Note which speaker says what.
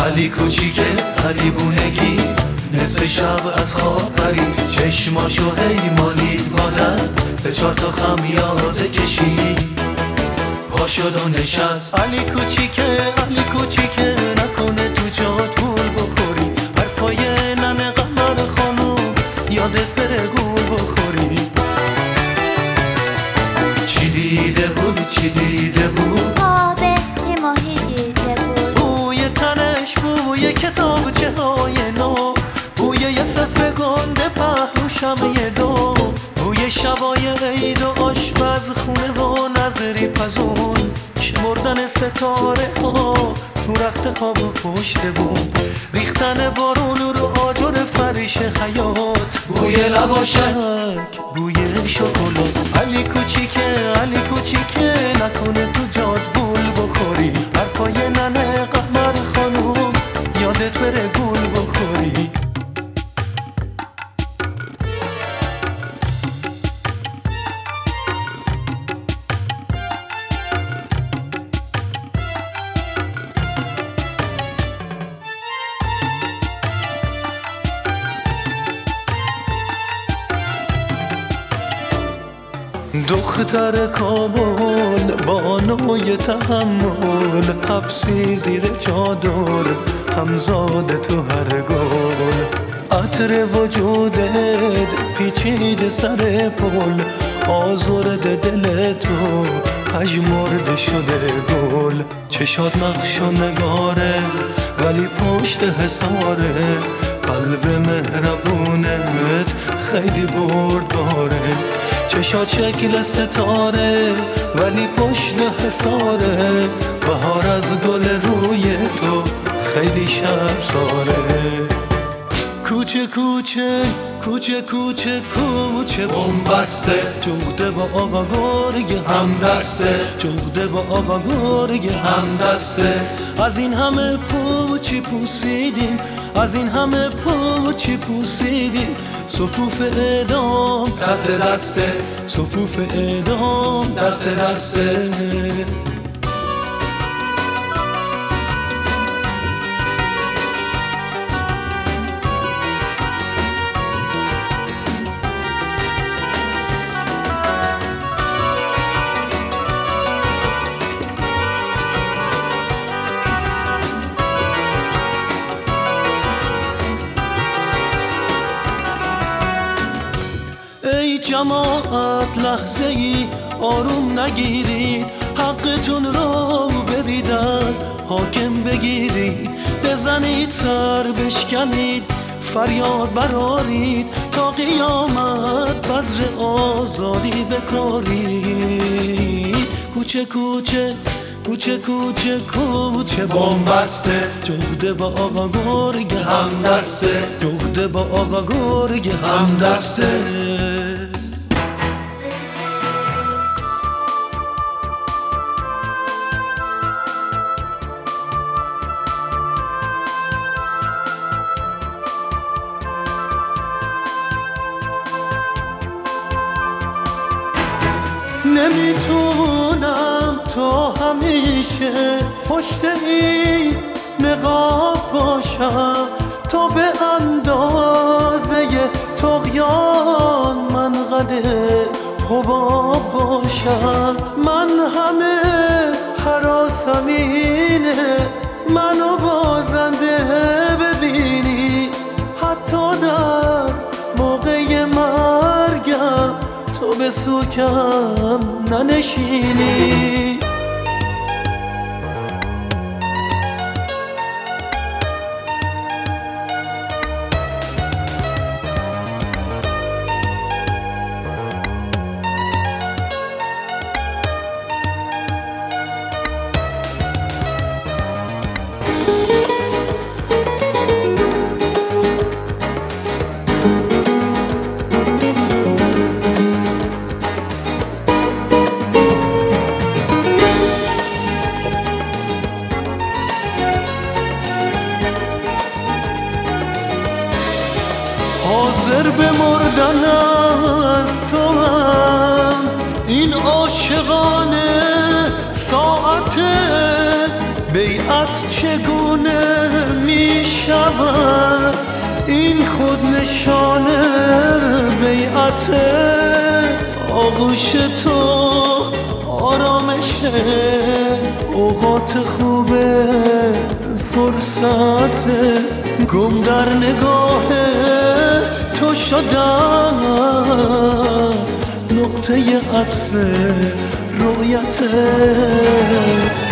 Speaker 1: علی کوچیکه علی بونگی نصف شب از خواب پرید چشماشو هی مالید با دست سه چار تا خمیازه کشید پا شد و نشست. علی کوچیکه نکنه تو جات گول بخوری حرفای ننه قمر خانوم یادت بره گول بخوری. چی دیده بود
Speaker 2: آب یه ماهی دیده بود
Speaker 1: بوی تنش بوی کتابچه های نو بوی یه صفحه گنده پهلو شمه دو بوی شبای عید و آشپز خونه و نظری پزون شمردن ستاره ها تو رخت خواب و پشت بود ریختن بارون رو آجر فریش حیات بوی لباشک بوی شکلات. علی کوچیکه نکنه تو جاد گول بخوری حرفای ننه قمر خانوم یادت بره گول بخوری. دختر کابل با نوع تحمل حبسی زیر چادر همزاد تو هر گل عطر وجودت پیچید سر پل آزرد دل تو پژمرده شده گل چشات نقش و نگاره ولی پشت حساره قلب مهربونت خیلی بردباره چشات شکل ستاره ولی پشت حساره بهار از گل روی تو خیلی شبزاره. کوچه بومبسته جغده با آقا گرگ همدسته جغده با آقا گرگ همدسته از این همه پوچی پوسیدیم از این همه پوچی پوسیدیم صفوف اعدام دست دسته صفوف اعدام دست دسته. جماعت لحظه ای آروم نگیرید حقتون رو بدید از حاکم بگیرید بزنید سر بشکنید فریاد برارید تا قیامت بذر آزادی بکارید. کوچه بومبسته جغده با آقا گرگ همدسته جغده با آقا گرگ همدسته. نمیتونم تو همیشه پشت این نقاب باشم تو به اندازه طغیان من قده حباب باشم من همه حراسم اینه منو بازنده ببینی حتی در موقع مرگم تو به سوکم ننشینی. اوقات خوب فرصت گم در نگاه تو شدم نقطه عطف رویت